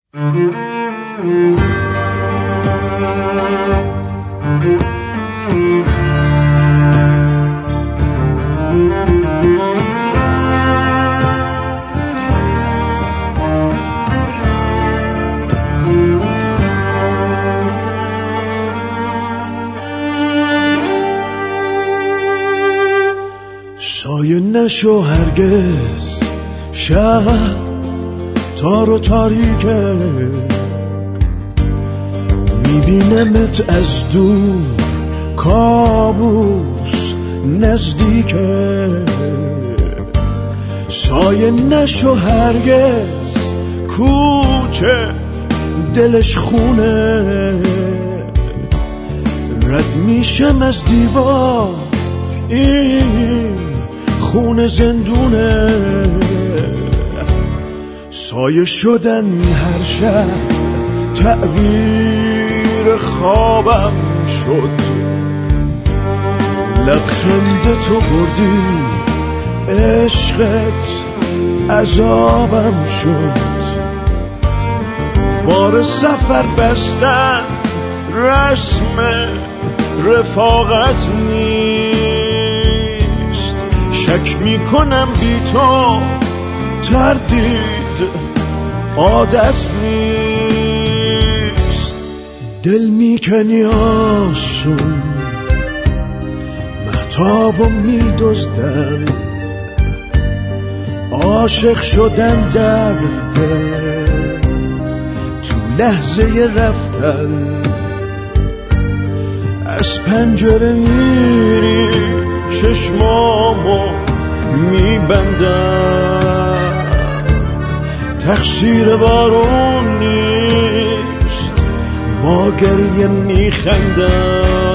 سایه نشو هرگز شب تار و تاریکه، میبینمت از دور کابوس نزدیکه. سایه نشو هرگز کوچه دلش خونه، رد میشم از دیوار این خونه زندونه. سایه شدن هر شب تعبیر خوابم شد، لبخند تو بردی عشقت عذابم شد. بار سفر بستن رسم رفاقت نیست، شک میکنم بی تو تردید عادت نیست. دل میکنی آسون مهتابو میدزدن، عاشق شدن درده تو لحظه رفتن. از پنجره میری چشمامو میبندم، تقصیر بارون نیست با گریه میخندم.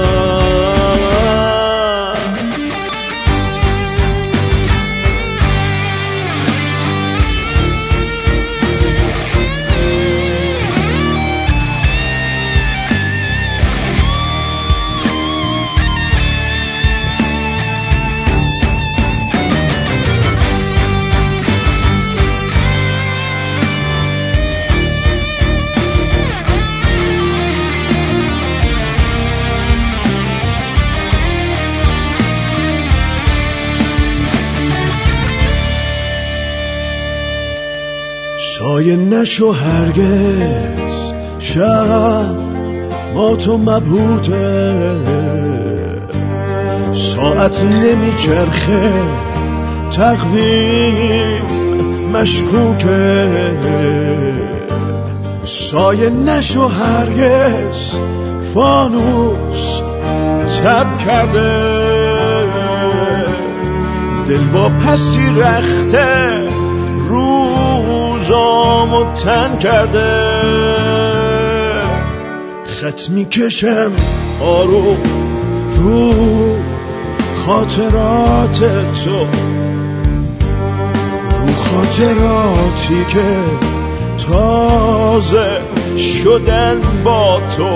سایه نشو هرگز شب با تو مبهوته، ساعت نمیچرخه تقویم مشکوکه. سایه نشو هرگز فانوس تب کرده، دل با پسی رخته روزامو تن کرده. خط میکشم آروم رو خاطرات تو، رو خاطراتی که تازه شدن با تو.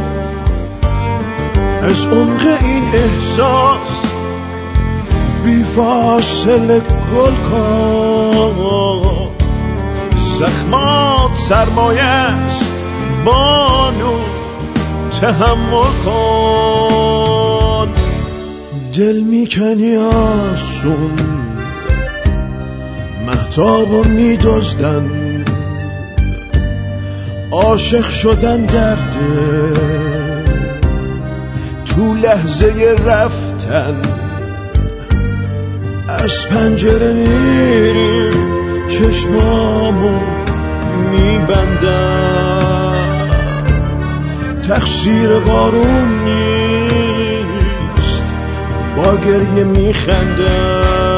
از عمق این احساس بی فاصله گل کن، زخمات سرمایه است بانو تحمل کن. دل میکنی آسون مهتابو میدزدن، عاشق شدن درده تو لحظه رفتن. از پنجره میری چشمامو میبندم، تقصیر بارون نیست با گریه میخندم.